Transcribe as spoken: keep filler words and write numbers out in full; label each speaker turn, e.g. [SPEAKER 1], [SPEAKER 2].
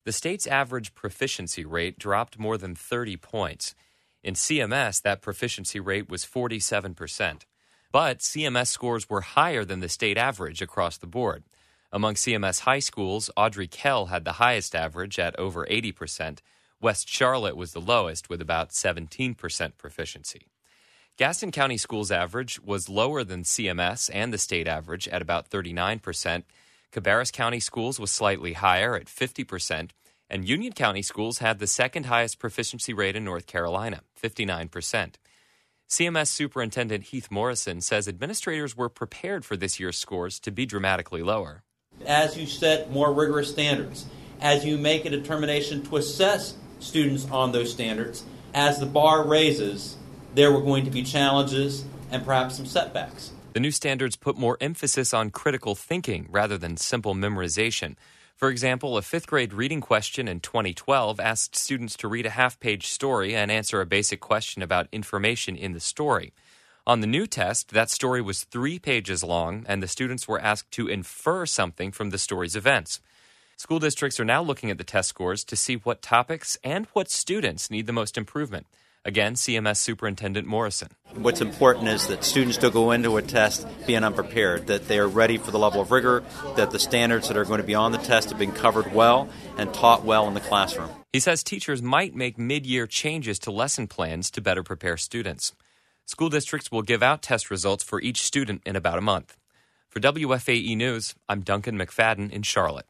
[SPEAKER 1] the state's average proficiency rate dropped more than thirty points. In C M S, that proficiency rate was forty-seven percent. But C M S scores were higher than the state average across the board. Among C M S high schools, Audrey Kell had the highest average at over eighty percent. West Charlotte was the lowest with about seventeen percent proficiency. Gaston County Schools' average was lower than C M S and the state average at about thirty-nine percent. Cabarrus County Schools was slightly higher at fifty percent. And Union County Schools had the second highest proficiency rate in North Carolina, fifty-nine percent. C M S Superintendent Heath Morrison says administrators were prepared for this year's scores to be dramatically lower.
[SPEAKER 2] As you set more rigorous standards, as you make a determination to assess students on those standards, as the bar raises, there were going to be challenges and perhaps some setbacks.
[SPEAKER 1] The new standards put more emphasis on critical thinking rather than simple memorization. For example, a fifth grade reading question in twenty twelve asked students to read a half-page story and answer a basic question about information in the story. On the new test, that story was three pages long, and the students were asked to infer something from the story's events. School districts are now looking at the test scores to see what topics and what students need the most improvement. Again, C M S Superintendent Morrison.
[SPEAKER 3] What's important is that students don't go into a test being unprepared, that they are ready for the level of rigor, that the standards that are going to be on the test have been covered well and taught well in the classroom.
[SPEAKER 1] He says teachers might make mid-year changes to lesson plans to better prepare students. School districts will give out test results for each student in about a month. For W F A E News, I'm Duncan McFadden in Charlotte.